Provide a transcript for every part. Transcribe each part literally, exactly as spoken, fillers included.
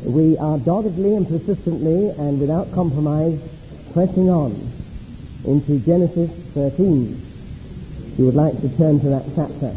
we are doggedly and persistently and without compromise pressing on into Genesis thirteen. If you would like to turn to that chapter.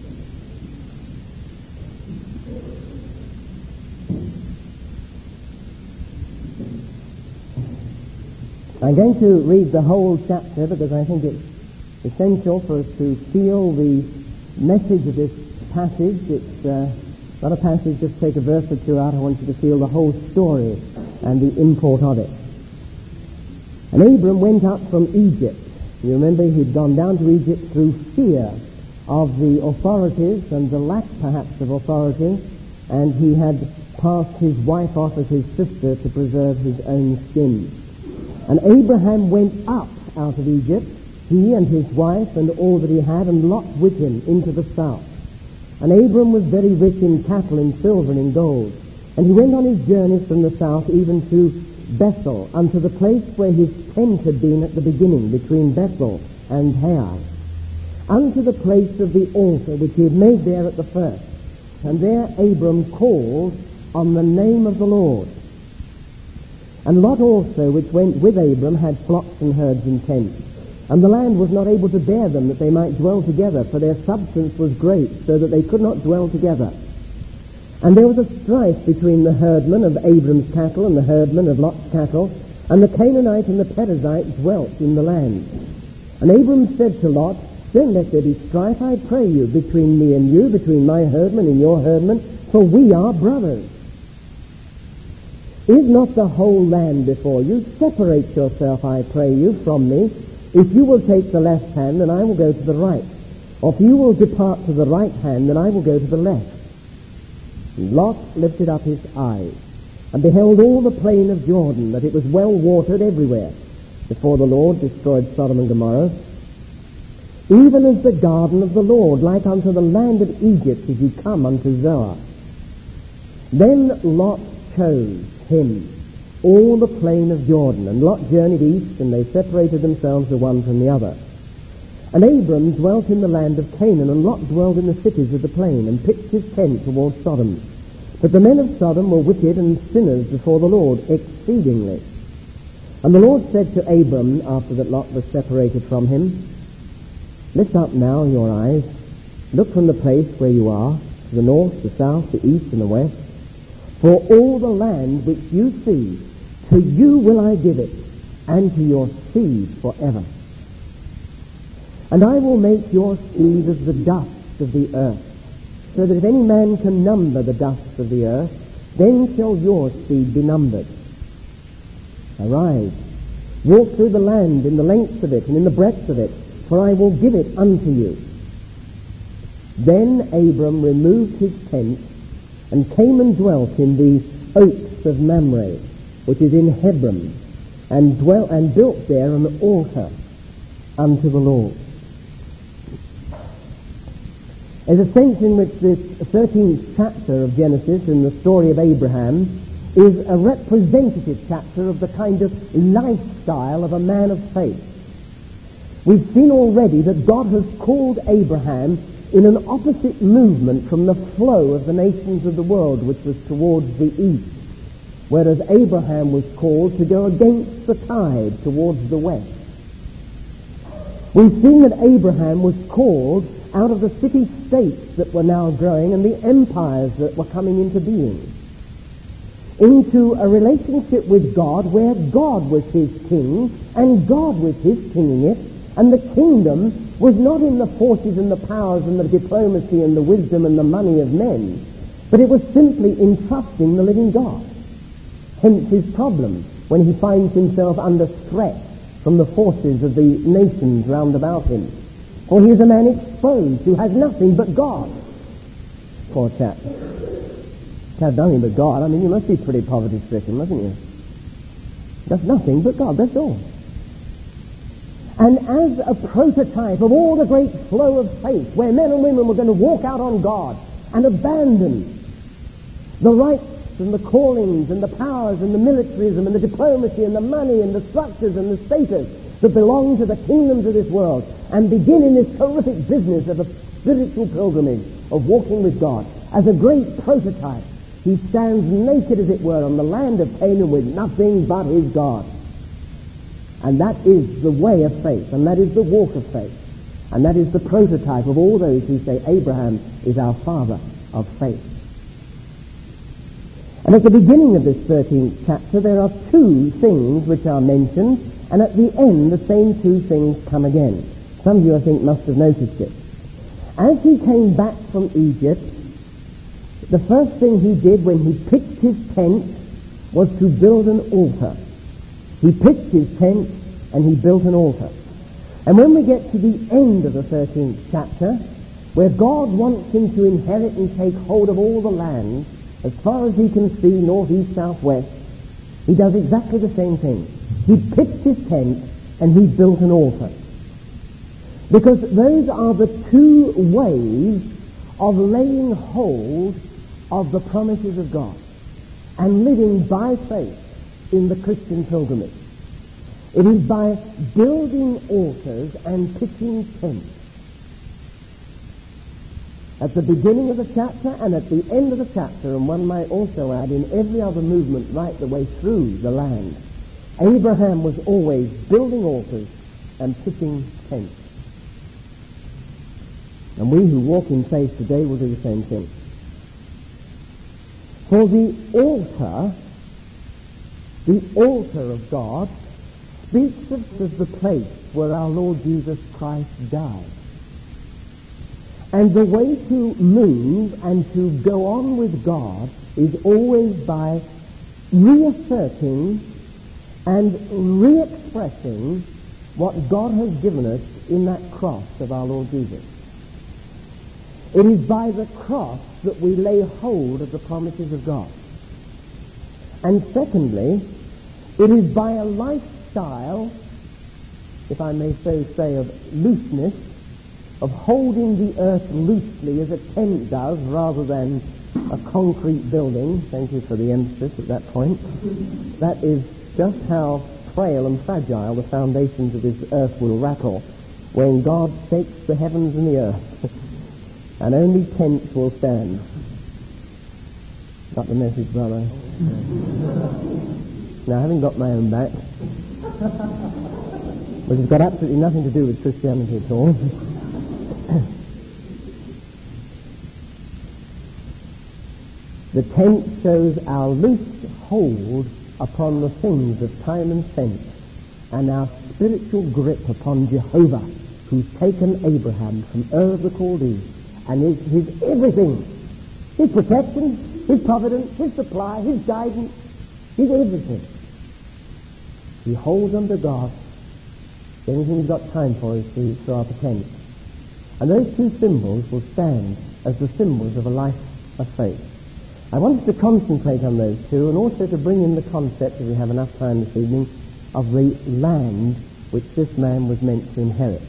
I'm going to read the whole chapter because I think it's essential for us to feel the message of this passage. It's uh, not a passage, just take a verse or two out. I want you to feel the whole story and the import of it. And Abram went up from Egypt. You remember he'd gone down to Egypt through fear of the authorities and the lack perhaps of authority, and he had passed his wife off as his sister to preserve his own skin. And Abraham went up out of Egypt, he and his wife and all that he had, and Lot with him into the south. And Abram was very rich in cattle, in silver, and in gold. And he went on his journeys from the south even to Bethel, unto the place where his tent had been at the beginning, between Bethel and Hai, unto the place of the altar which he had made there at the first. And there Abram called on the name of the Lord. And Lot also, which went with Abram, had flocks and herds and tents. And the land was not able to bear them, that they might dwell together, for their substance was great, so that they could not dwell together. And there was a strife between the herdmen of Abram's cattle and the herdmen of Lot's cattle, and the Canaanite and the Perizzite dwelt in the land. And Abram said to Lot, Don't let there be strife, I pray you, between me and you, between my herdmen and your herdmen, for we are brothers. Is not the whole land before you? Separate yourself, I pray you, from me. If you will take the left hand, then I will go to the right. Or if you will depart to the right hand, then I will go to the left. And Lot lifted up his eyes, and beheld all the plain of Jordan, that it was well watered everywhere, before the Lord destroyed Sodom and Gomorrah, even as the garden of the Lord, like unto the land of Egypt, as you come unto Zoar. Then Lot chose him all the plain of Jordan, and Lot journeyed east, and they separated themselves the one from the other. And Abram dwelt in the land of Canaan, and Lot dwelt in the cities of the plain, and pitched his tent toward Sodom. But the men of Sodom were wicked and sinners before the Lord exceedingly. And the Lord said to Abram, after that Lot was separated from him, Lift up now your eyes, look from the place where you are, to the north, the south, the east, and the west. For all the land which you see, to you will I give it, and to your seed forever. And I will make your seed as the dust of the earth, so that if any man can number the dust of the earth, then shall your seed be numbered. Arise, walk through the land in the length of it and in the breadth of it, for I will give it unto you. Then Abram removed his tent, and came and dwelt in the oaks of Mamre, which is in Hebron, and dwelt and built there an altar unto the Lord. There's a sense in which this thirteenth chapter of Genesis, in the story of Abraham, is a representative chapter of the kind of lifestyle of a man of faith. We've seen already that God has called Abraham in an opposite movement from the flow of the nations of the world, which was towards the east, whereas Abraham was called to go against the tide towards the west. We've seen that Abraham was called out of the city-states that were now growing and the empires that were coming into being, into a relationship with God where God was his king and God was his kinging it, and the kingdom was not in the forces and the powers and the diplomacy and the wisdom and the money of men, but it was simply in trusting the living God. Hence his problem when he finds himself under threat from the forces of the nations round about him. For he is a man exposed who has nothing but God. Poor chap. Has nothing but God. I mean, you must be pretty poverty-stricken, mustn't you? Just nothing but God, that's all. And as a prototype of all the great flow of faith, where men and women were going to walk out on God and abandon the rights and the callings and the powers and the militarism and the diplomacy and the money and the structures and the status that belong to the kingdoms of this world, and begin in this horrific business of a spiritual pilgrimage of walking with God, as a great prototype, He stands naked, as it were, on the land of Canaan with nothing but his God. And that is the way of faith, and that is the walk of faith. And that is the prototype of all those who say Abraham is our father of faith. And at the beginning of this thirteenth chapter, there are two things which are mentioned, and at the end, the same two things come again. Some of you, I think, must have noticed it. As he came back from Egypt, the first thing he did when he pitched his tent was to build an altar. He pitched his tent and he built an altar. And when we get to the end of the thirteenth chapter, where God wants him to inherit and take hold of all the land, as far as he can see, north, east, south, west, he does exactly the same thing. He pitched his tent and he built an altar. Because those are the two ways of laying hold of the promises of God and living by faith in the Christian pilgrimage. It is by building altars and pitching tents. At the beginning of the chapter and at the end of the chapter, and one might also add in every other movement right the way through the land, Abraham was always building altars and pitching tents. And we who walk in faith today will do the same thing. For the altar, the altar of God, speaks of, of the place where our Lord Jesus Christ died. And the way to move and to go on with God is always by reasserting and re-expressing what God has given us in that cross of our Lord Jesus. It is by the cross that we lay hold of the promises of God. And secondly, it is by a lifestyle, if I may so say, of looseness, of holding the earth loosely as a tent does rather than a concrete building. Thank you for the emphasis at that point. That is just how frail and fragile the foundations of this earth will rattle when God shakes the heavens and the earth. And only tents will stand. Got the message, brother? Now, having got my own back, which has got absolutely nothing to do with Christianity at all, the tent shows our loose hold upon the things of time and sense, and our spiritual grip upon Jehovah, who's taken Abraham from Ur of the Chaldees, and is his everything. His protection, his providence, his supply, his guidance, his everything. He holds under God. The only thing he's got time for is to throw up a tent. And those two symbols will stand as the symbols of a life of faith. I wanted to concentrate on those two and also to bring in the concept, if we have enough time this evening, of the land which this man was meant to inherit.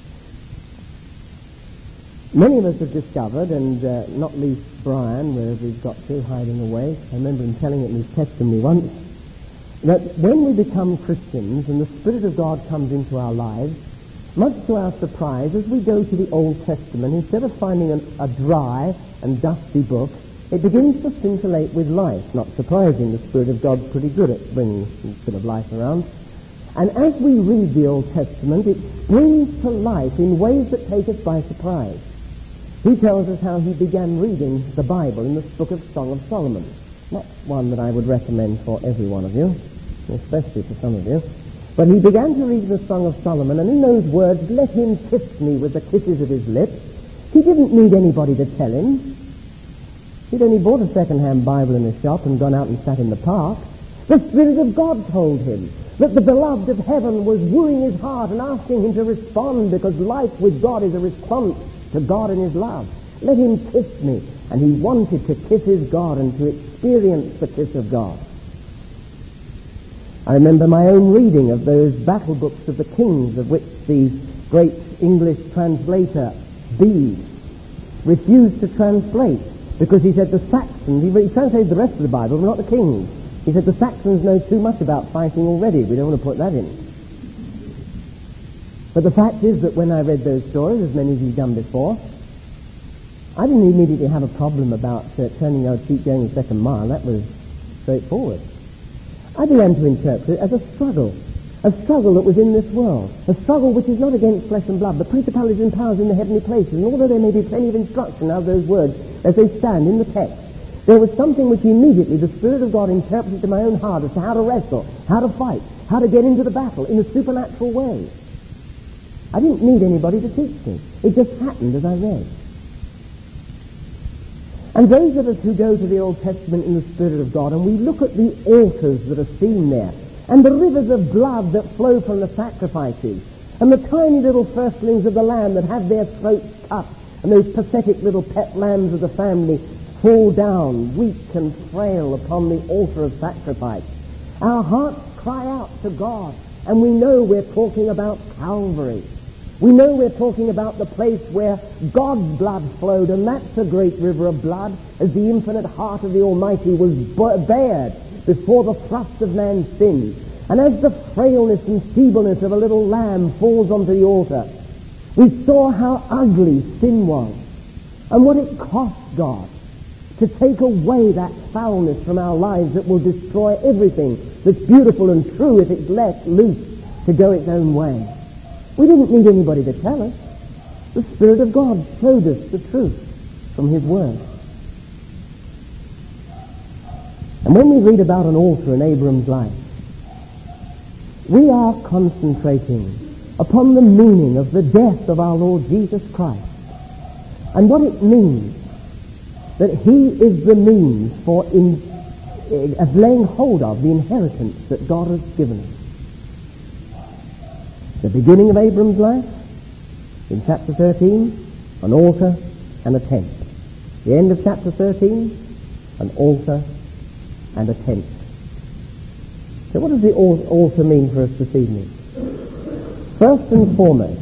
Many of us have discovered, and uh, not least Brian, wherever he's got to, hiding away, I remember him telling it in his testimony once, that when we become Christians and the Spirit of God comes into our lives, much to our surprise, as we go to the Old Testament, instead of finding an, a dry and dusty book, it begins to scintillate with life. Not surprising, the Spirit of God's pretty good at bringing a bit of life around. And as we read the Old Testament, it springs to life in ways that take us by surprise. He tells us how he began reading the Bible in the book of Song of Solomon. Not one that I would recommend for every one of you, especially for some of you. But he began to read the Song of Solomon, and in those words, let him kiss me with the kisses of his lips. He didn't need anybody to tell him. He'd only bought a second-hand Bible in a shop and gone out and sat in the park. The Spirit of God told him that the beloved of heaven was wooing his heart and asking him to respond, because life with God is a response to God and his love. Let him kiss me. And he wanted to kiss his God and to experience the kiss of God. I remember my own reading of those battle books of the kings, of which the great English translator, Bede, refused to translate, because he said the Saxons, he, he translated the rest of the Bible, but not the kings. He said the Saxons know too much about fighting already. We don't want to put that in. But the fact is that when I read those stories, as many of you have done before, I didn't immediately have a problem about uh, turning our cheek going the second mile. That was straightforward. I began to interpret it as a struggle, a struggle that was in this world, a struggle which is not against flesh and blood, but principalities and powers in the heavenly places. And although there may be plenty of instruction out of those words as they stand in the text, there was something which immediately the Spirit of God interpreted to my own heart as to how to wrestle, how to fight, how to get into the battle in a supernatural way. I didn't need anybody to teach me. It just happened as I read. And those of us who go to the Old Testament in the Spirit of God, and we look at the altars that are seen there, and the rivers of blood that flow from the sacrifices, and the tiny little firstlings of the lamb that have their throats cut, and those pathetic little pet lambs of the family fall down, weak and frail, upon the altar of sacrifice, our hearts cry out to God, and we know we're talking about Calvary. We know we're talking about the place where God's blood flowed, and that's a great river of blood, as the infinite heart of the Almighty was bared before the thrust of man's sin. And as the frailness and feebleness of a little lamb falls onto the altar, we saw how ugly sin was, and what it cost God to take away that foulness from our lives that will destroy everything that's beautiful and true if it's let loose to go its own way. We didn't need anybody to tell us. The Spirit of God showed us the truth from His Word. And when we read about an altar in Abram's life, we are concentrating upon the meaning of the death of our Lord Jesus Christ and what it means that He is the means for in, uh, of laying hold of the inheritance that God has given us. The beginning of Abram's life, in chapter thirteen, an altar and a tent. The end of chapter thirteen, an altar and a tent. So what does the altar mean for us this evening? First and foremost,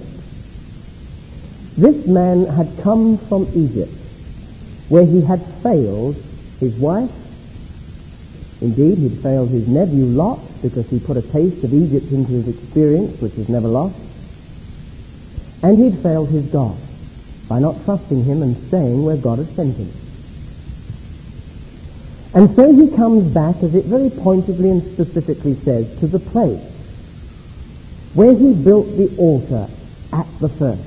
this man had come from Egypt, where he had failed his wife. Indeed, he'd failed his nephew Lot, because he put a taste of Egypt into his experience, which was never lost. And he'd failed his God by not trusting Him and staying where God had sent him. And so he comes back, as it very pointedly and specifically says, to the place where he built the altar at the first.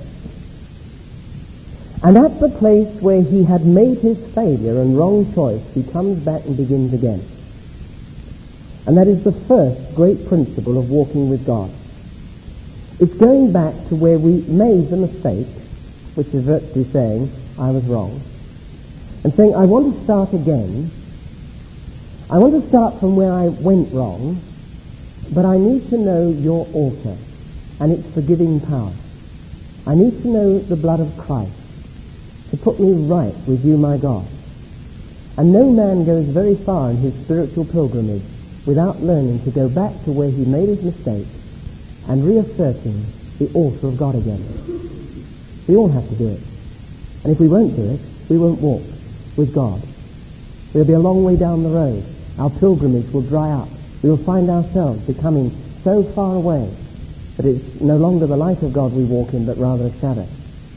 And at the place where he had made his failure and wrong choice, he comes back and begins again. And that is the first great principle of walking with God. It's going back to where we made the mistake, which is virtually saying, I was wrong, and saying, I want to start again. I want to start from where I went wrong, but I need to know your altar and its forgiving power. I need to know the blood of Christ to put me right with you, my God. And no man goes very far in his spiritual pilgrimage without learning to go back to where he made his mistake and reasserting the altar of God again. We all have to do it. And if we won't do it, we won't walk with God. We'll be a long way down the road. Our pilgrimage will dry up. We will find ourselves becoming so far away that it's no longer the light of God we walk in, but rather a shadow.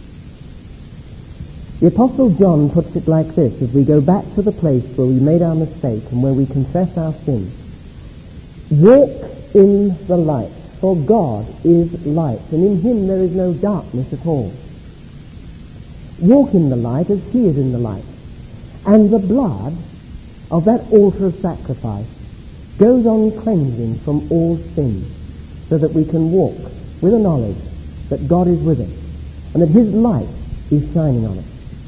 The Apostle John puts it like this, as we go back to the place where we made our mistake and where we confess our sin. Walk in the light, for God is light, and in Him there is no darkness at all. Walk in the light as He is in the light. And the blood of that altar of sacrifice goes on cleansing from all sin, so that we can walk with a knowledge that God is with us, and that His light is shining on us.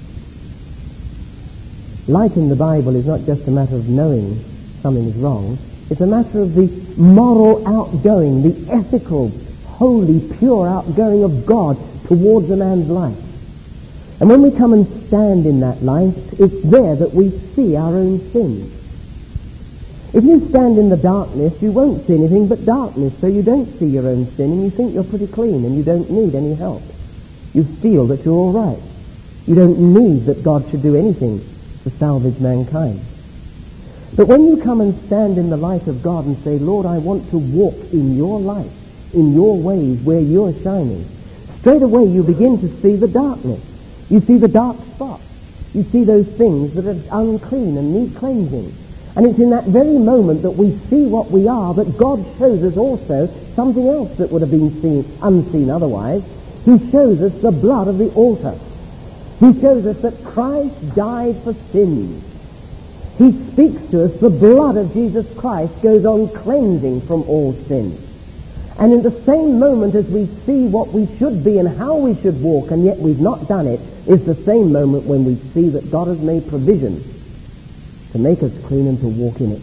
Light in the Bible is not just a matter of knowing something is wrong. It's a matter of the moral outgoing, the ethical, holy, pure outgoing of God towards a man's life. And when we come and stand in that light, it's there that we see our own sins. If you stand in the darkness, you won't see anything but darkness, so you don't see your own sin, and you think you're pretty clean, and you don't need any help. You feel that you're all right. You don't need that God should do anything to salvage mankind. But when you come and stand in the light of God and say, Lord, I want to walk in your light, in your ways where you're shining, straight away you begin to see the darkness. You see the dark spots. You see those things that are unclean and need cleansing. And it's in that very moment that we see what we are that God shows us also something else that would have been seen, unseen otherwise. He shows us the blood of the altar. He shows us that Christ died for sins. He speaks to us, the blood of Jesus Christ goes on cleansing from all sin. And in the same moment as we see what we should be and how we should walk, and yet we've not done it, is the same moment when we see that God has made provision to make us clean and to walk in it.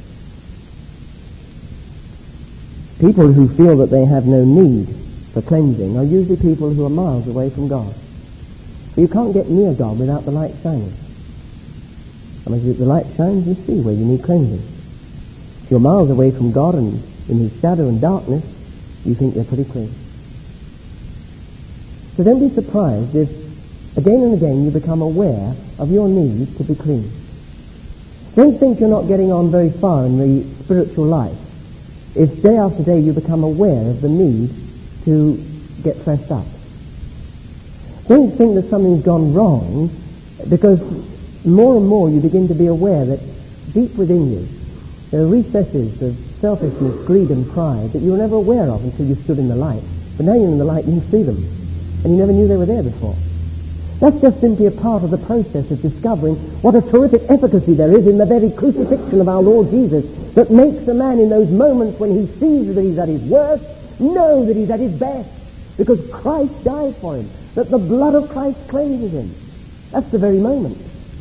People who feel that they have no need for cleansing are usually people who are miles away from God. But you can't get near God without the light shining. And as the light shines, you see where you need cleansing. If you're miles away from God and in His shadow and darkness, you think you're pretty clean. So don't be surprised if again and again you become aware of your need to be clean. Don't think you're not getting on very far in the spiritual life if day after day you become aware of the need to get freshed up. Don't think that something's gone wrong, because more and more you begin to be aware that deep within you there are recesses of selfishness, greed and pride that you were never aware of until you stood in the light. But now you're in the light and you see them, and you never knew they were there before. That's just simply a part of the process of discovering what a terrific efficacy there is in the very crucifixion of our Lord Jesus, that makes a man in those moments when he sees that he's at his worst, know that he's at his best, because Christ died for him, that the blood of Christ cleanses him. That's the very moment.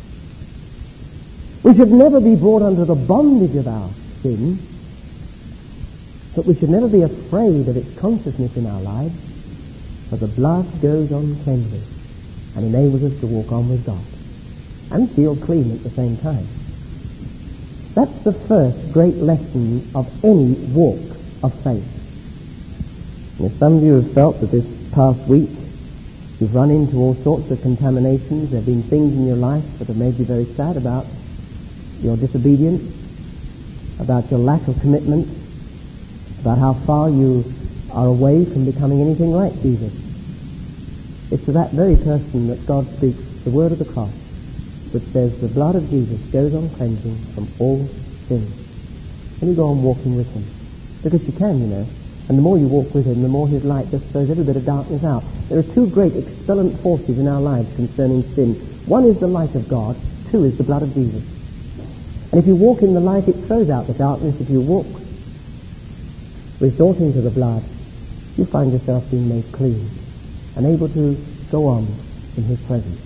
We should never be brought under the bondage of our sin, but we should never be afraid of its consciousness in our lives, for the blood goes on cleansing and enables us to walk on with God and feel clean at the same time. That's the first great lesson of any walk of faith. And if some of you have felt that this past week you've run into all sorts of contaminations, there have been things in your life that have made you very sad about your disobedience, about your lack of commitment, about how far you are away from becoming anything like Jesus. It's to that very person that God speaks the word of the cross, which says the blood of Jesus goes on cleansing from all sin. And you go on walking with him. Because you can, you know. And the more you walk with him, the more his light just throws every bit of darkness out. There are two great expellent forces in our lives concerning sin. One is the light of God. Two is the blood of Jesus. And if you walk in the light, it throws out the darkness. If you walk resorting to the blood, you find yourself being made clean and able to go on in his presence.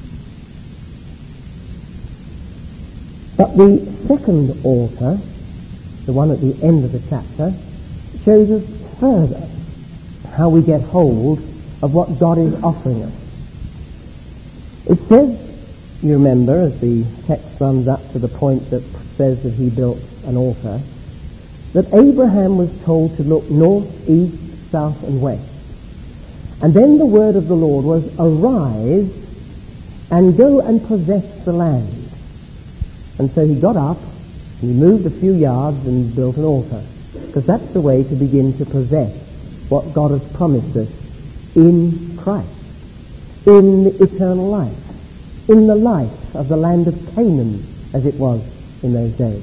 But the second altar, the one at the end of the chapter, shows us further how we get hold of what God is offering us. It says, you remember, as the text runs up to the point that says that he built an altar, that Abraham was told to look north, east, south and west. And then the word of the Lord was, arise and go and possess the land. And so he got up and he moved a few yards and built an altar, because that's the way to begin to possess what God has promised us in Christ, in the eternal life, in the life of the land of Canaan as it was in those days.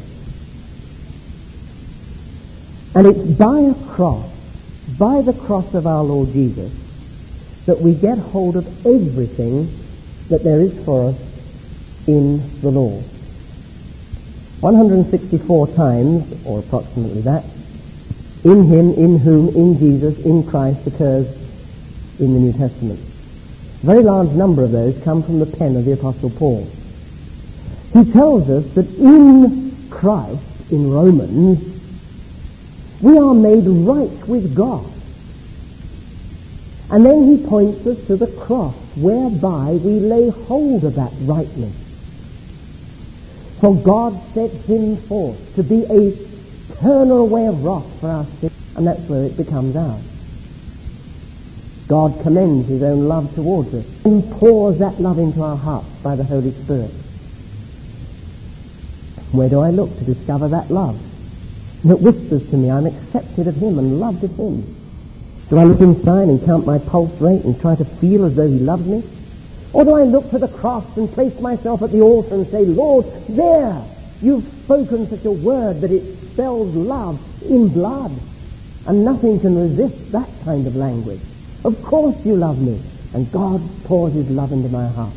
And it's by a cross, by the cross of our Lord Jesus, that we get hold of everything that there is for us in the Lord. one hundred sixty-four times, or approximately that, in him, in whom, in Jesus, in Christ occurs in the New Testament. A very large number of those come from the pen of the Apostle Paul. He tells us that in Christ, in Romans, we are made right with God. And then he points us to the cross, whereby we lay hold of that rightness. For God set him forth to be a turner away of wrath for our sin, and that's where it becomes ours. God commends his own love towards us and pours that love into our hearts by the Holy Spirit. Where do I look to discover that love? That whispers to me, I'm accepted of him and loved of him. Do I look inside and count my pulse rate and try to feel as though he loves me? Or do I look to the cross and place myself at the altar and say, Lord, there, you've spoken such a word that it spells love in blood, and nothing can resist that kind of language. Of course you love me. And God pours his love into my heart.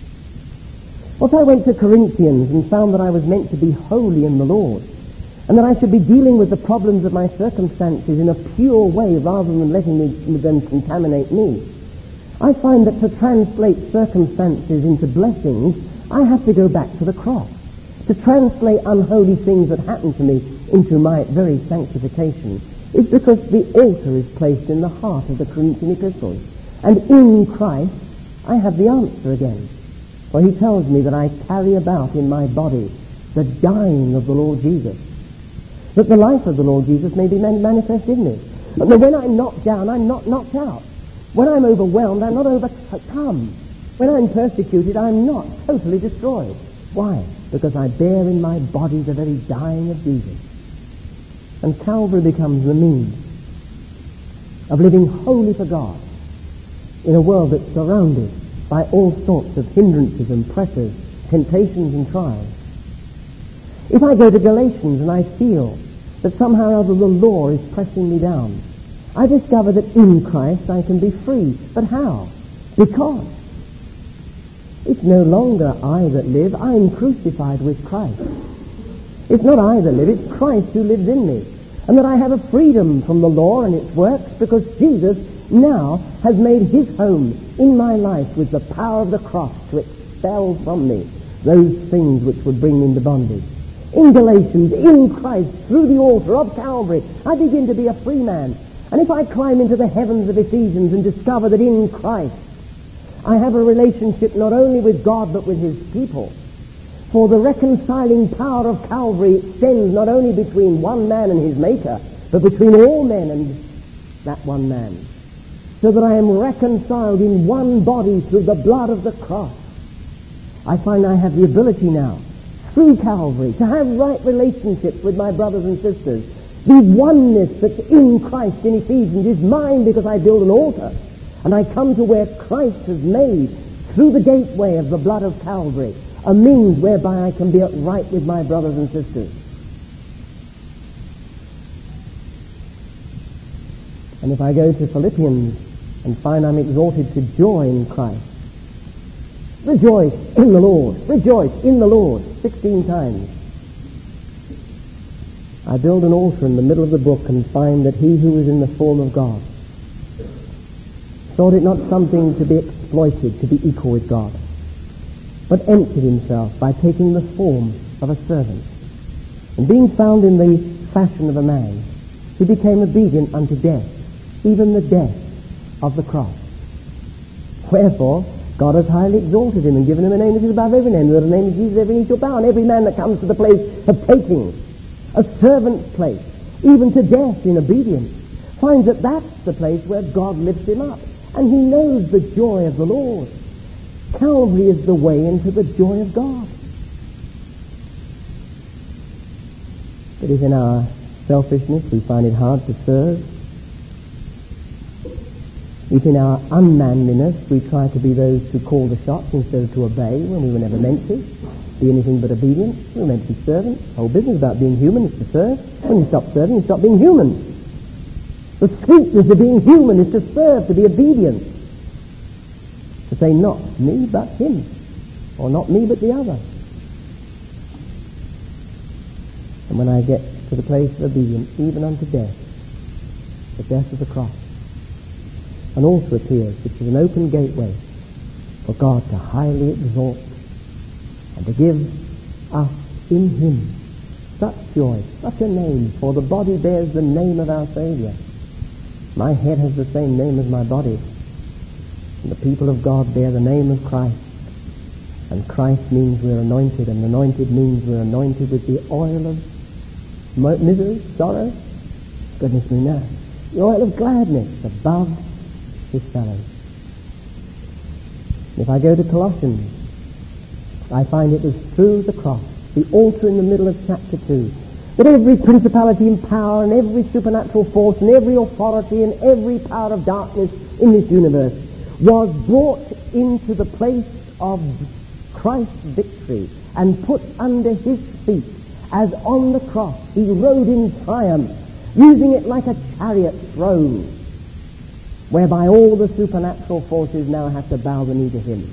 What I went to Corinthians and found that I was meant to be holy in the Lord, and that I should be dealing with the problems of my circumstances in a pure way rather than letting me, them contaminate me. I find that to translate circumstances into blessings, I have to go back to the cross. To translate unholy things that happen to me into my very sanctification is because the altar is placed in the heart of the Corinthian epistles. And in Christ, I have the answer again. For he tells me that I carry about in my body the dying of the Lord Jesus, that the life of the Lord Jesus may be manifest in me. And that when I'm knocked down, I'm not knocked out. When I'm overwhelmed, I'm not overcome. When I'm persecuted, I'm not totally destroyed. Why? Because I bear in my body the very dying of Jesus. And Calvary becomes the means of living wholly for God in a world that's surrounded by all sorts of hindrances and pressures, temptations and trials. If I go to Galatians and I feel that somehow or other the law is pressing me down, I discover that in Christ I can be free. But how? Because it's no longer I that live, I am crucified with Christ. It's not I that live, it's Christ who lives in me. And that I have a freedom from the law and its works because Jesus now has made his home in my life with the power of the cross to expel from me those things which would bring me into bondage. In Galatians, in Christ, through the altar of Calvary, I begin to be a free man. And if I climb into the heavens of Ephesians and discover that in Christ I have a relationship not only with God but with his people, for the reconciling power of Calvary extends not only between one man and his Maker, but between all men and that one man, so that I am reconciled in one body through the blood of the cross. I find I have the ability now, through Calvary, to have right relationships with my brothers and sisters. The oneness that's in Christ in Ephesians is mine because I build an altar, and I come to where Christ has made, through the gateway of the blood of Calvary, a means whereby I can be at right with my brothers and sisters. And if I go to Philippians and find I'm exalted to joy in Christ, rejoice in the Lord, rejoice in the Lord, sixteen times. I build an altar in the middle of the book and find that he who is in the form of God thought it not something to be exploited, to be equal with God, but emptied himself by taking the form of a servant. And being found in the fashion of a man, he became obedient unto death, even the death of the cross. Wherefore, God has highly exalted him and given him a name which is above every name, that in the name of Jesus every knee shall bow, and every man that comes to the place of taking a servant's place, even to death in obedience, finds that that's the place where God lifts him up. And he knows the joy of the Lord. Calvary is the way into the joy of God. But if in our selfishness we find it hard to serve, if in our unmanliness we try to be those who call the shots instead of to obey when we were never meant to, be anything but obedient, we were meant to be servants. The whole business about being human is to serve. When you stop serving, you stop being human. The sweetness of being human is to serve, to be obedient. To say, not me, but him. Or not me, but the other. And when I get to the place of obedience, even unto death, the death of the cross, an altar appears, which is an open gateway for God to highly exalt and to give us in him such joy, such a name, for the body bears the name of our Saviour. My head has the same name as my body. And the people of God bear the name of Christ. And Christ means we're anointed, and anointed means we're anointed with the oil of misery, sorrow, goodness me now, the oil of gladness above his fellows. If I go to Colossians, I find it is through the cross, the altar in the middle of chapter two, that every principality and power and every supernatural force and every authority and every power of darkness in this universe was brought into the place of Christ's victory and put under his feet, as on the cross he rode in triumph, using it like a chariot throne, whereby all the supernatural forces now have to bow the knee to him.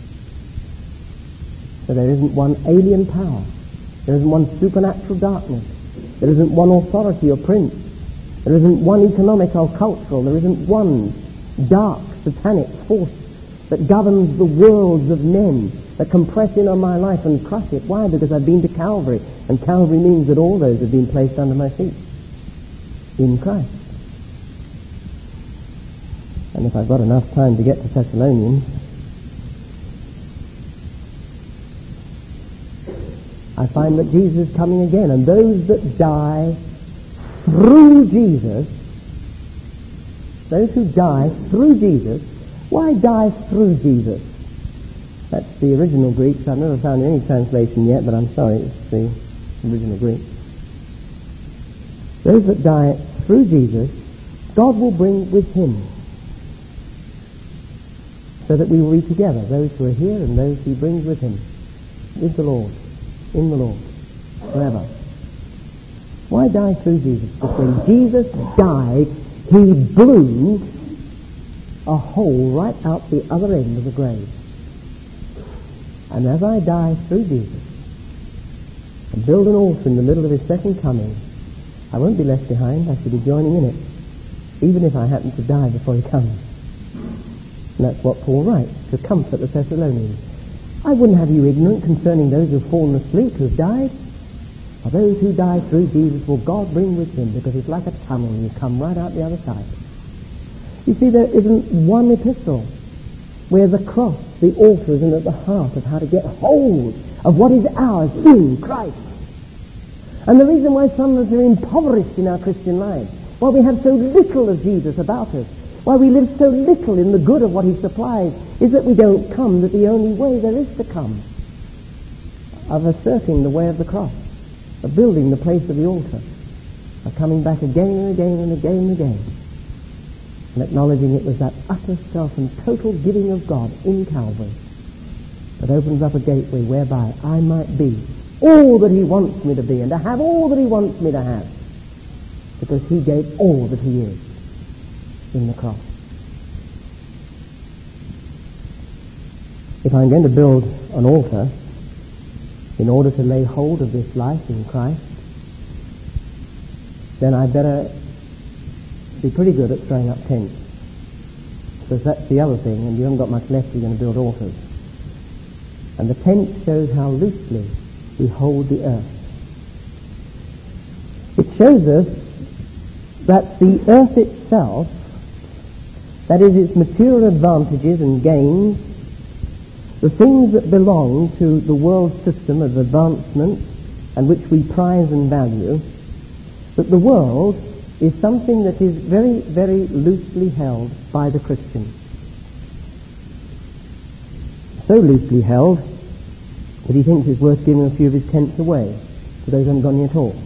So there isn't one alien power, there isn't one supernatural darkness, there isn't one authority or prince, there isn't one economic or cultural, there isn't one dark satanic force that governs the worlds of men, that can press in on my life and crush it. Why? Because I've been to Calvary, and Calvary means that all those have been placed under my feet in Christ. And if I've got enough time to get to Thessalonians, I find that Jesus is coming again, and those that die through Jesus, those who die through Jesus, why die through Jesus? That's the original Greek, so I've never found any translation yet, but I'm sorry, it's the original Greek. Those that die through Jesus, God will bring with him, so that we will be together, those who are here and those he brings with him, with the Lord, in the Lord, forever. Why die through Jesus? Because when Jesus died, he blew a hole right out the other end of the grave. And as I die through Jesus and build an altar in the middle of his second coming, I won't be left behind. I shall be joining in it, even if I happen to die before he comes. And that's what Paul writes to comfort the Thessalonians. I wouldn't have you ignorant concerning those who have fallen asleep, who have died. For those who die through Jesus will God bring with him, because it's like a tunnel and you come right out the other side. You see, there isn't one epistle where the cross, the altar, isn't at the heart of how to get hold of what is ours in Christ. And the reason why some of us are impoverished in our Christian lives, why we have so little of Jesus about us, why we live so little in the good of what he supplies, is that we don't come that the only way there is to come, of asserting the way of the cross, of building the place of the altar, of coming back again and again and again and again, and acknowledging it was that utter self and total giving of God in Calvary that opens up a gateway whereby I might be all that he wants me to be and to have all that he wants me to have, because he gave all that he is in the cross. If I'm going to build an altar in order to lay hold of this life in Christ, then I'd better be pretty good at throwing up tents, because that's the other thing, and you haven't got much left if you're going to build altars. And the tent shows how loosely we hold the earth. It shows us that the earth itself, that is its material advantages and gains, the things that belong to the world system of advancement and which we prize and value, that the world is something that is very, very loosely held by the Christian. So loosely held that he thinks it's worth giving a few of his tents away to those who haven't got any at all.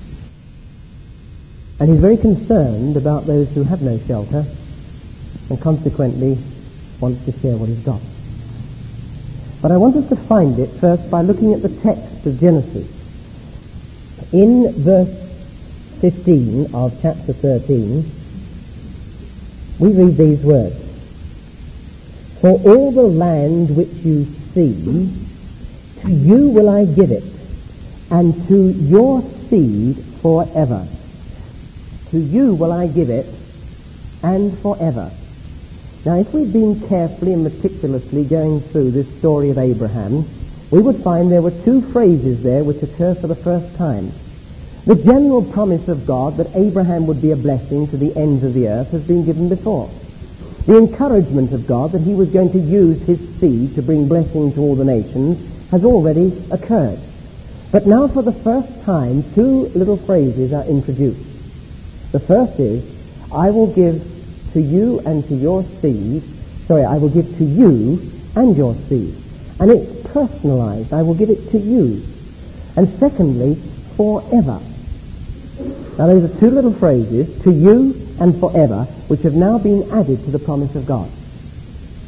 And he's very concerned about those who have no shelter, and consequently wants to share what he's got. But I want us to find it first by looking at the text of Genesis. In verse fifteen of chapter thirteen, we read these words: For all the land which you see, to you will I give it, and to your seed forever. To you will I give it, and forever. Now, if we'd been carefully and meticulously going through this story of Abraham, we would find there were two phrases there which occur for the first time. The general promise of God that Abraham would be a blessing to the ends of the earth has been given before. The encouragement of God that he was going to use his seed to bring blessing to all the nations has already occurred. But now for the first time, two little phrases are introduced. The first is, I will give to you and to your seed, sorry, I will give to you and your seed. And it's personalized. I will give it to you. And secondly, forever. Now those are two little phrases, to you and forever, which have now been added to the promise of God.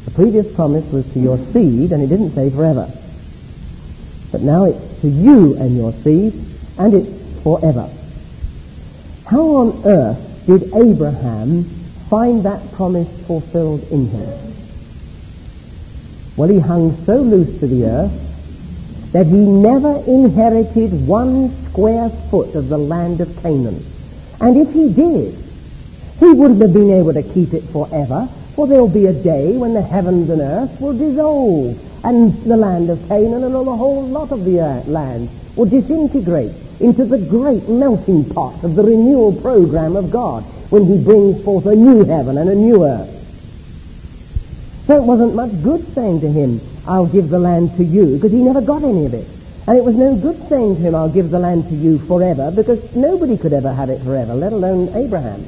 The previous promise was to your seed, and it didn't say forever. But now it's to you and your seed, and it's forever. How on earth did Abraham find that promise fulfilled in him? Well, he hung so loose to the earth that he never inherited one square foot of the land of Canaan. And if he did, he wouldn't have been able to keep it forever, for there'll be a day when the heavens and earth will dissolve, and the land of Canaan and the whole lot of the earth, land will disintegrate into the great melting pot of the renewal program of God when he brings forth a new heaven and a new earth. So it wasn't much good saying to him, I'll give the land to you, because he never got any of it. And it was no good saying to him, I'll give the land to you forever, because nobody could ever have it forever, let alone Abraham.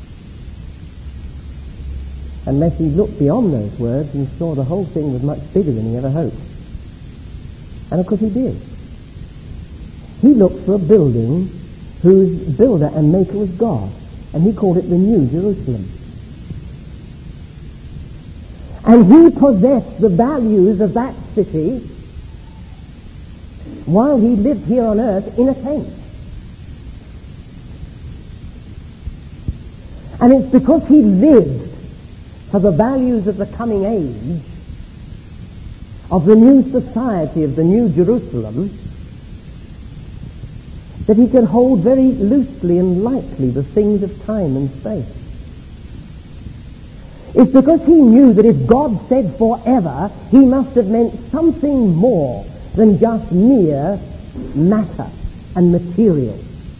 Unless he looked beyond those words and saw the whole thing was much bigger than he ever hoped. And of course he did. He looked for a building whose builder and maker was God, and he called it the New Jerusalem. And he possessed the values of that city while he lived here on earth in a tent. And it's because he lived for the values of the coming age, of the new society of the New Jerusalem, that he could hold very loosely and lightly the things of time and space. It's because he knew that if God said forever, he must have meant something more than just mere matter and material.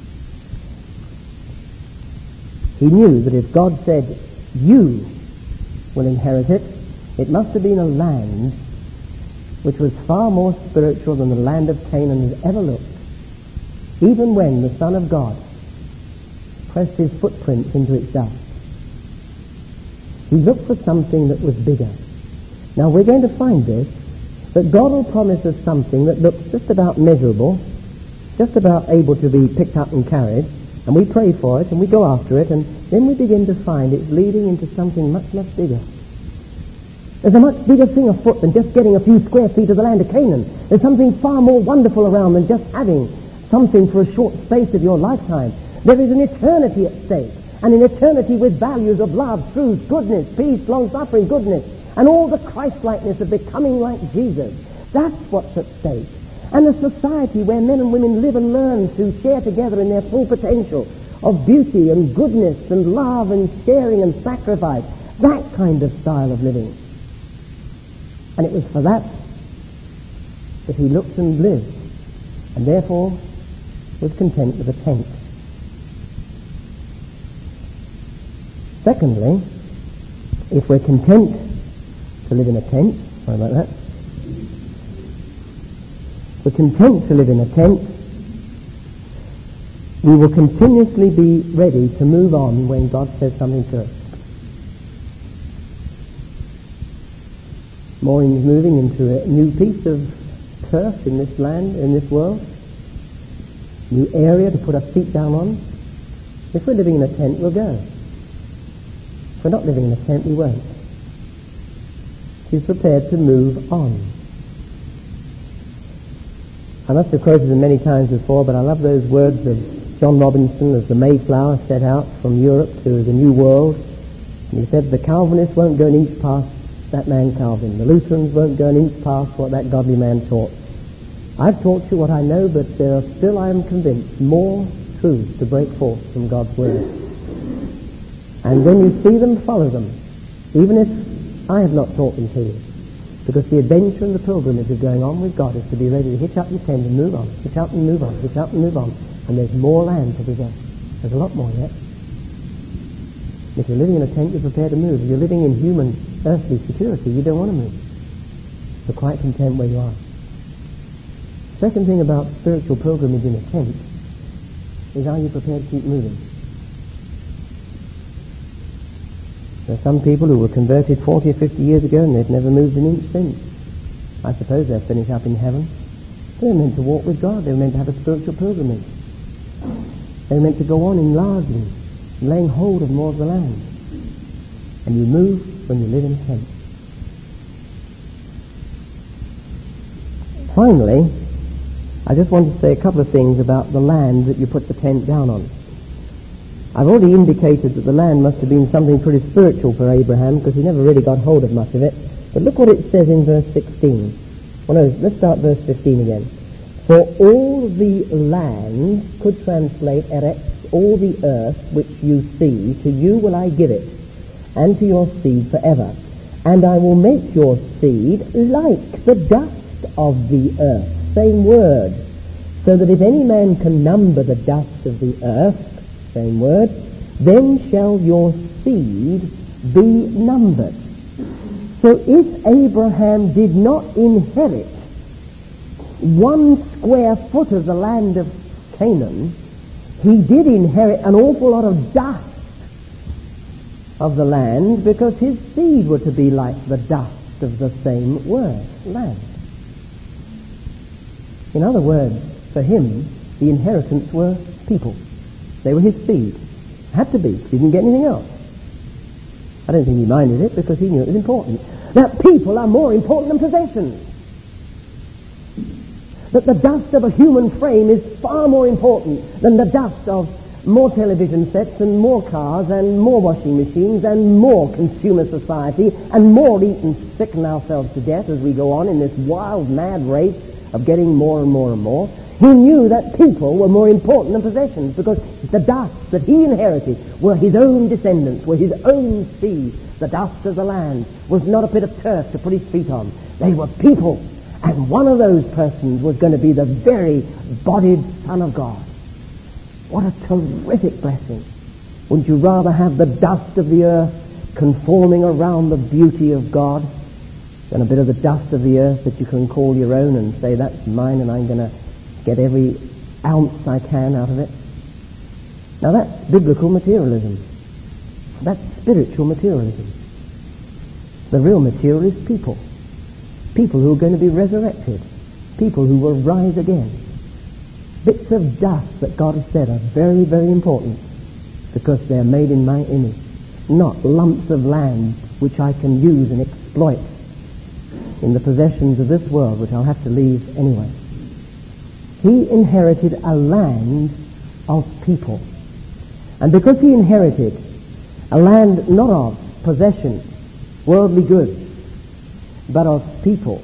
He knew that if God said, you will inherit it, it must have been a land which was far more spiritual than the land of Canaan has ever looked, even when the Son of God pressed his footprints into its dust. He looked for something that was bigger. Now we're going to find this, that God will promise us something that looks just about measurable, just about able to be picked up and carried, and we pray for it and we go after it, and then we begin to find it's leading into something much, much bigger. There's a much bigger thing afoot than just getting a few square feet of the land of Canaan. There's something far more wonderful around than just having something for a short space of your lifetime. There is an eternity at stake, and an eternity with values of love, truth, goodness, peace, long-suffering, goodness, and all the Christ-likeness of becoming like Jesus. That's what's at stake. And a society where men and women live and learn to share together in their full potential of beauty and goodness and love and sharing and sacrifice. That kind of style of living. And it was for that that he looked and lived, and therefore was content with a tent. Secondly, if we're content to live in a tent, sorry about that, if we're content to live in a tent, we will continuously be ready to move on when God says something to us. Maureen's moving into a new piece of turf in this land, in this world, new area to put our feet down on. If we're living in a tent, we'll go. If we're not living in a tent, we won't. She's prepared to move on. I must have quoted them many times before, but I love those words of John Robinson as the Mayflower set out from Europe to the New World. And he said, the Calvinists won't go an inch past that man Calvin. The Lutherans won't go an inch past what that godly man taught. I've taught you what I know, but there are still, I am convinced, more truths to break forth from God's Word. And when you see them, follow them, even if I have not taught them to you. Because the adventure and the pilgrimage of going on with God is to be ready to hitch up your tent and move on, hitch up and move on, hitch up and move on. And there's more land to possess. There's a lot more yet. If you're living in a tent, you're prepared to move. If you're living in human, earthly security, you don't want to move. You're quite content where you are. Second thing about spiritual pilgrimage in a tent is, are you prepared to keep moving? There are some people who were converted forty or fifty years ago and they've never moved an inch since. I suppose they'll finish up in heaven. They were meant to walk with God. They were meant to have a spiritual pilgrimage. They were meant to go on enlarging, laying hold of more of the land. And you move when you live in a tent. Finally, I just want to say a couple of things about the land that you put the tent down on. I've already indicated that the land must have been something pretty spiritual for Abraham, because he never really got hold of much of it. But look what it says in verse sixteen. Well, no, let's start verse fifteen again. For all the land, could translate eretz, all the earth which you see, to you will I give it, and to your seed forever. And I will make your seed like the dust of the earth. Same word. So that if any man can number the dust of the earth, same word, then shall your seed be numbered. So if Abraham did not inherit one square foot of the land of Canaan, he did inherit an awful lot of dust of the land, because his seed were to be like the dust of the same word, land. In other words, for him, the inheritance were people. They were his seed. Had to be. He didn't get anything else. I don't think he minded it, because he knew it was important. That people are more important than possessions. That the dust of a human frame is far more important than the dust of more television sets and more cars and more washing machines and more consumer society and more eat and sicken ourselves to death as we go on in this wild, mad race of getting more and more and more. He knew that people were more important than possessions, because the dust that he inherited were his own descendants, were his own seed. The dust of the land was not a bit of turf to put his feet on. They were people. And one of those persons was going to be the very bodied Son of God. What a terrific blessing. Wouldn't you rather have the dust of the earth conforming around the beauty of God than a bit of the dust of the earth that you can call your own and say, that's mine and I'm going to get every ounce I can out of it? Now that's biblical materialism. That's spiritual materialism. The real material is people. People who are going to be resurrected. People who will rise again. Bits of dust that God has said are very, very important, because they're made in my image. Not lumps of land which I can use and exploit in the possessions of this world, which I'll have to leave anyway. He inherited a land of people. And because he inherited a land not of possessions, worldly goods, but of people,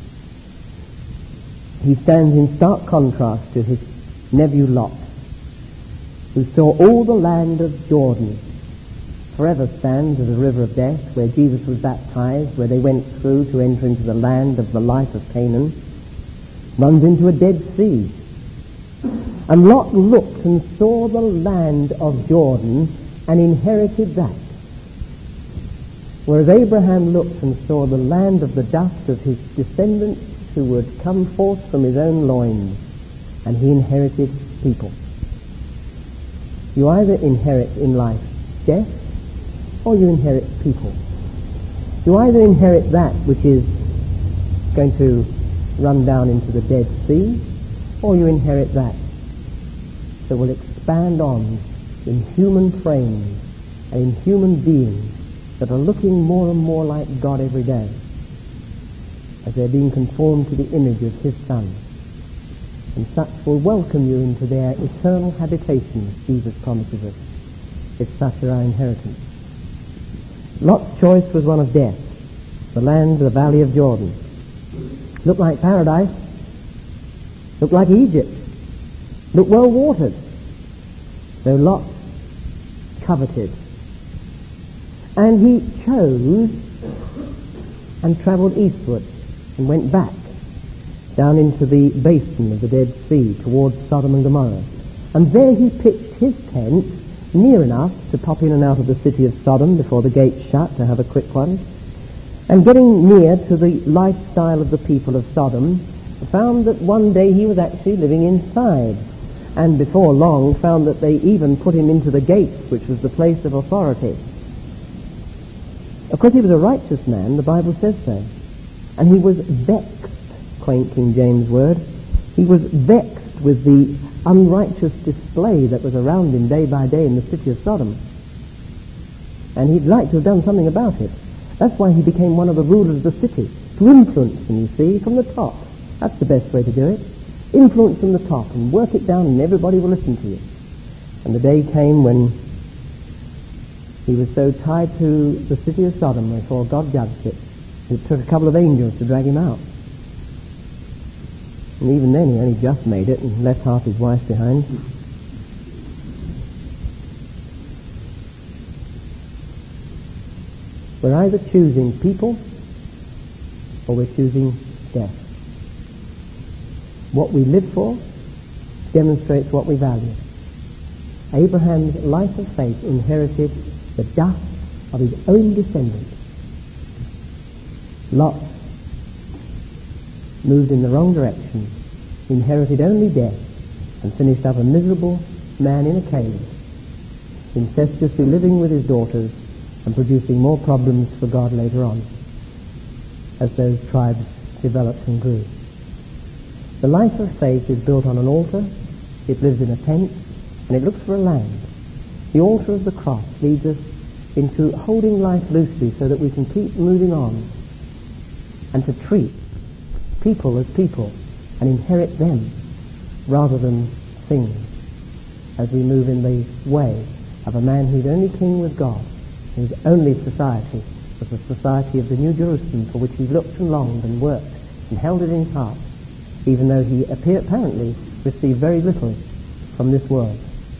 he stands in stark contrast to his nephew Lot, who saw all the land of Jordan forever stand as a river of death, where Jesus was baptized, where they went through to enter into the land of the life of Canaan, runs into a dead sea. And Lot looked and saw the land of Jordan and inherited that. Whereas Abraham looked and saw the land of the dust of his descendants who would come forth from his own loins, and he inherited people. You either inherit in life death, or you inherit people. You either inherit that which is going to run down into the Dead Sea, or you inherit that that will expand on in human frames and in human beings that are looking more and more like God every day as they're being conformed to the image of his Son. And such will welcome you into their eternal habitation, Jesus promises us, if such are our inheritance. Lot's choice was one of death, the land, the valley of Jordan. Looked like paradise, looked like Egypt, looked well watered, though Lot coveted. And he chose and travelled eastward and went back down into the basin of the Dead Sea towards Sodom and Gomorrah. And there he pitched his tent near enough to pop in and out of the city of Sodom before the gates shut to have a quick one. And getting near to the lifestyle of the people of Sodom, found that one day he was actually living inside. And before long found that they even put him into the gates, which was the place of authority. Of course, he was a righteous man, the Bible says so. And he was vexed, quaint King James word, he was vexed with the unrighteous display that was around him day by day in the city of Sodom. And he'd like to have done something about it. That's why he became one of the rulers of the city, to influence them, you see, from the top. That's the best way to do it. Influence from the top and work it down and everybody will listen to you. And the day came when he was so tied to the city of Sodom before God judged it, it took a couple of angels to drag him out. And even then he only just made it and left half his wife behind. We're either choosing people or we're choosing death. What we live for demonstrates what we value. Abraham's life of faith inherited the dust of his own descendants. Lot moved in the wrong direction, inherited only death, and finished up a miserable man in a cave, incestuously living with his daughters and producing more problems for God later on as those tribes developed and grew. The life of faith is built on an altar, it lives in a tent, and it looks for a land. The altar of the cross leads us into holding life loosely so that we can keep moving on and to treat people as people and inherit them rather than things as we move in the way of a man who's only king with God, whose only society was the society of the New Jerusalem, for which he looked and longed and worked and held it in his heart, even though he appear, apparently received very little from this world.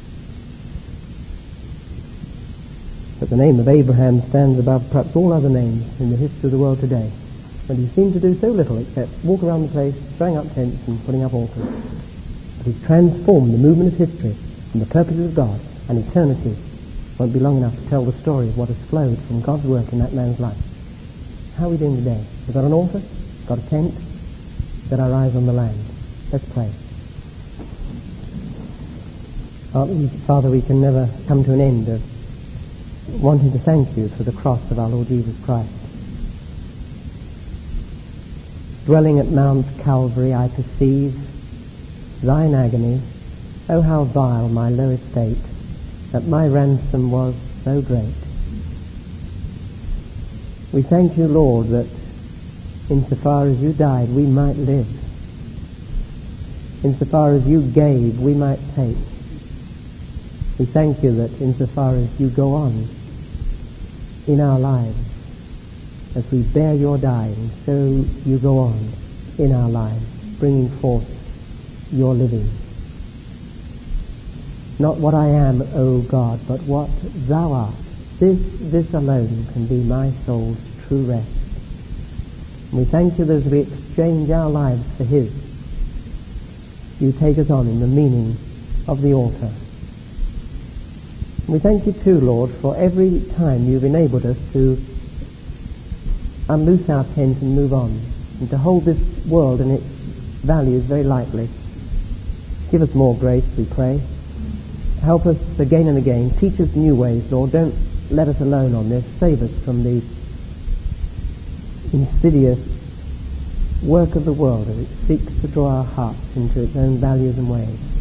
But the name of Abraham stands above perhaps all other names in the history of the world today, and he seemed to do so little except walk around the place, throwing up tents and putting up altars. But he transformed the movement of history and the purposes of God, and eternity won't be long enough to tell the story of what has flowed from God's work in that man's life. How are we doing today? We've got an altar, got a tent, got our eyes on the land. Let's pray. Father, we can never come to an end of wanting to thank you for the cross of our Lord Jesus Christ. Dwelling at Mount Calvary, I perceive thine agony. Oh, how vile my low estate, that my ransom was so great. We thank you, Lord, that insofar as you died, we might live. Insofar as you gave, we might take. We thank you that insofar as you go on in our lives, as we bear your dying, so you go on in our lives, bringing forth your living. Not what I am, O God, but what thou art. This, this alone can be my soul's true rest. And we thank you that as we exchange our lives for his, you take us on in the meaning of the altar. We thank you too, Lord, for every time you've enabled us to unloose our tent and move on, and to hold this world and its values very lightly. Give us more grace, we pray. Help us again and again. Teach us new ways, Lord. Don't let us alone on this. Save us from the insidious work of the world as it seeks to draw our hearts into its own values and ways.